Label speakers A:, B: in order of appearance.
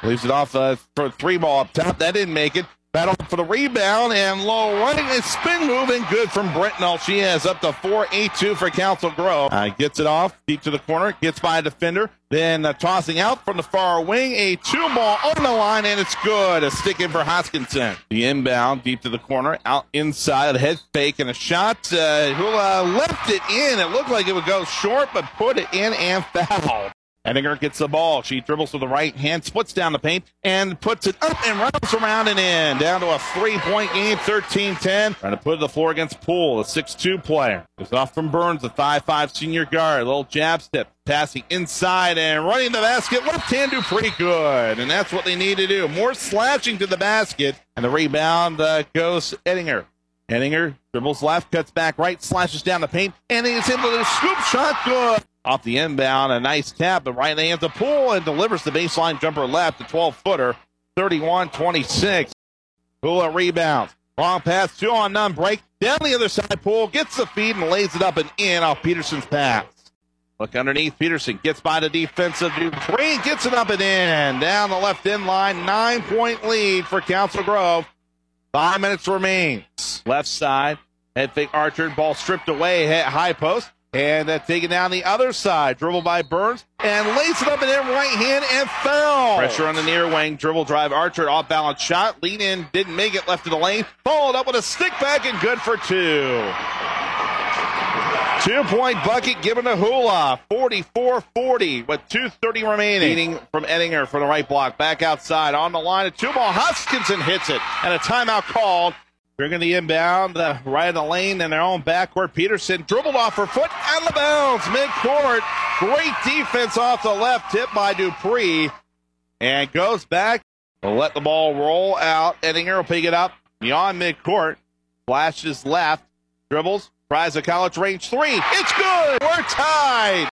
A: Leaves it off for a 3-ball up top. That didn't make it. Battle for the rebound and low right. A spin move and good from Britnell. She has up to 4-8-2 for Council Grove. Gets it off deep to the corner. Gets by a defender. Then tossing out from the far wing. A 2-ball on the line and it's good. A stick in for Hoskinson. The inbound deep to the corner. Out inside. A head fake and a shot. Hula left it in. It looked like it would go short but put it in and fouled. Ettinger gets the ball. She dribbles to the right hand, splits down the paint, and puts it up and rounds around and in. Down to a 3-point game, 13-10. Trying to put it to the floor against Poole, a 6'2 player. It's off from Burns, the 5'5 senior guard. A little jab step, passing inside and running the basket. Left hand Dupree good, and that's what they need to do. More slashing to the basket, and the rebound goes Ettinger. Ettinger dribbles left, cuts back right, slashes down the paint, and he's able to scoop shot good. Off the inbound, a nice tap, but right hands the Poole and delivers the baseline jumper left, the 12-footer, 31-26. Hula rebounds. Long pass, 2-on-none break. Down the other side, Poole gets the feed and lays it up and in off Peterson's pass. Look underneath, Peterson gets by the defensive Dupree, gets it up and in. Down the left end line, 9-point lead for Council Grove. 5 minutes remains. Left side, head fake Archer, ball stripped away, high post. And taken down the other side. Dribble by Burns. And lays it up in their right hand and fell. Pressure on the near wing. Dribble drive Archer. Off balance shot. Lean in. Didn't make it. Left of the lane. Followed up with a stick back and good for 2. 2-point bucket given to Hula. 44-40 with 2:30 remaining. Leading from Ettinger for the right block. Back outside. On the line. A 2-ball. Hoskinson hits it. And a timeout called. Bringing the inbound, right in the lane in their own backcourt. Peterson dribbled off her foot, out of bounds, midcourt. Great defense off the left, tip by Dupree. And goes back. Will let the ball roll out. Ettinger will pick it up beyond midcourt. Flashes left, dribbles, tries a college range 3. It's good. We're tied.